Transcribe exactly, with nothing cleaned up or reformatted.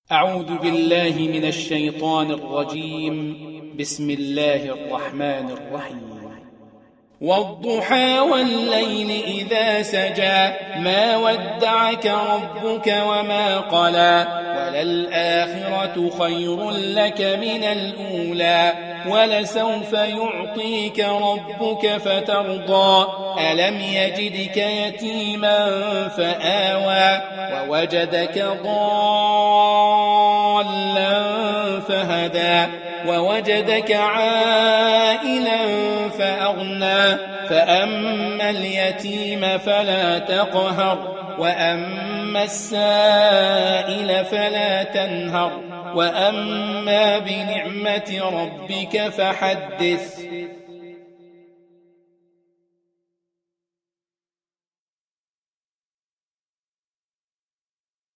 أعوذ بالله من الشيطان الرجيم. بسم الله الرحمن الرحيم. والضحى والليل إذا سجى ما ودعك ربك وما قلى وللآخرة خير لك من الأولى ولسوف يعطيك ربك فترضى ألم يجدك يتيما فآوى ووجدك ضالا فهدى ووجدك عائلا فأغنى فأما اليتيم فلا تقهر وأما السائل فلا تنهر وأما بنعمة ربك فحدث.